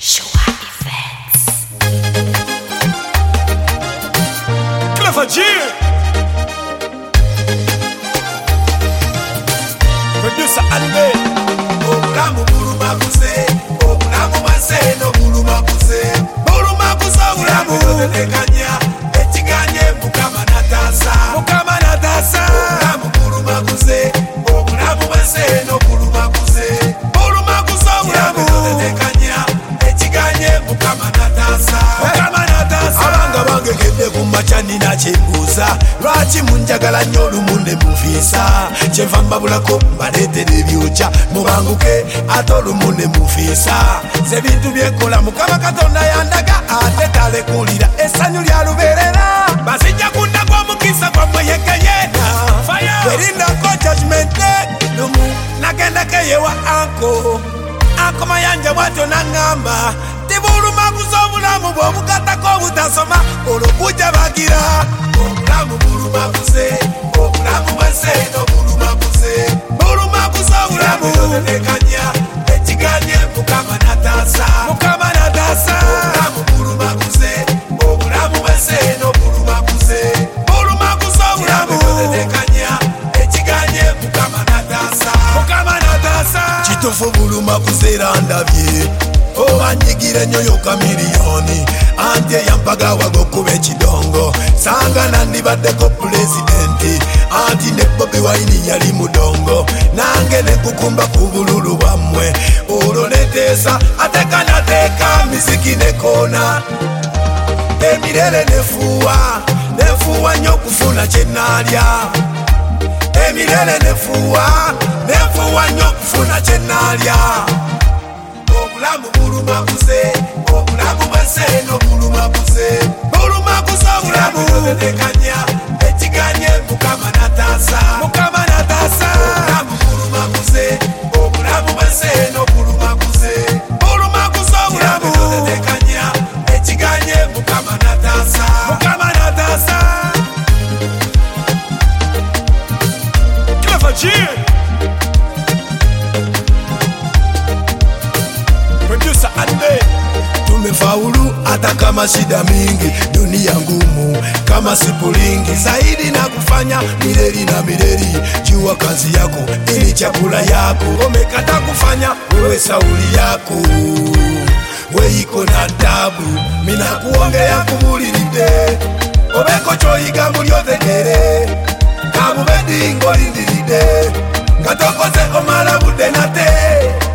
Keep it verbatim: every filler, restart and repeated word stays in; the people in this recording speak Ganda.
Shua Effects. Clever G. Producer Albe. Obulamu buluma kuze, obulamu bwanse no buluma kuze. Buluma kuze obulamu tekanya, ekiganye mukama natasa. Mukama natasa. Obulamu buluma kuze, obulamu bwanse no buluma kuze. Buluma kuze obulamu tekanya, ekiganye mukama natasa. Mukama natasa. Abanga bange kende kumacha nina chimbuza. Lwaki munjagala nnyo olumunde mufisa. Kyenva mbabulako mbaleetere ebyocha mubanguke ate olumunde mufisa. Ze bintu byekola mukama katonda yandaga ate talekulira essanyu lyaluberera. Basijja kundako omukisa gwammwe yekeyena werindako judgment day lumu nagendako yewa anko anko mayanja bwatyo naŋŋamba tibuluma kuza obulamu bw'obugatako obutasoma olwo bujja bagira. Obulamu buluma kuze, obulamu bwanse n'obuluma kuze. Buluma kuze obulamu tekanya, ekiganye mukama natasa. Mukama natasa. Obulamu buluma kuze, obulamu bwanse n'obuluma kuze. Buluma kuze obulamu tekanya, ekiganye mukama natasa. Mukama natasa. Kituufu buluma kuze era ndabye obanyigire nnyo yoka miliyoni anti eyampaga wagokuba ekidongo sanga nandibaddeko pulezidenti anti ne Bobi Wine yali mudongo nange nekukumba ku bululu bwammwe olwo neteesa ate kanateeka miziki nekona emirere nefuuwa nefuuwa nnyo okufuna kyenaalya emirere nefuuwa nefuuwa nnyo okufuna kyenaalya. Obulamu buluma kuze, obulamu bwanse n'obuluma kuze. Buluma kuze obulamu tekanya, ekiganye mukama natasa. Mukama natasa. Obulamu buluma kuze, obulamu bwanse n'obuluma kuze. Buluma kuze obulamu tekanya, ekiganye mukama natasa. Mukama natasa. Clever G. Producer Albe. Tumefaulu hata kama shida mingi, dunia ngumu kama sipulingi. Zaidi na kufanya mileli na mileli, jua kazi yako ili chakula yako. Umekata kufanya wewe Sauli yako, we iko na tabu. Mina kuongea kubuliride, obeko choiga mulyotegere. Kabubedi ngolindiride, ngatokoze omala bude nate.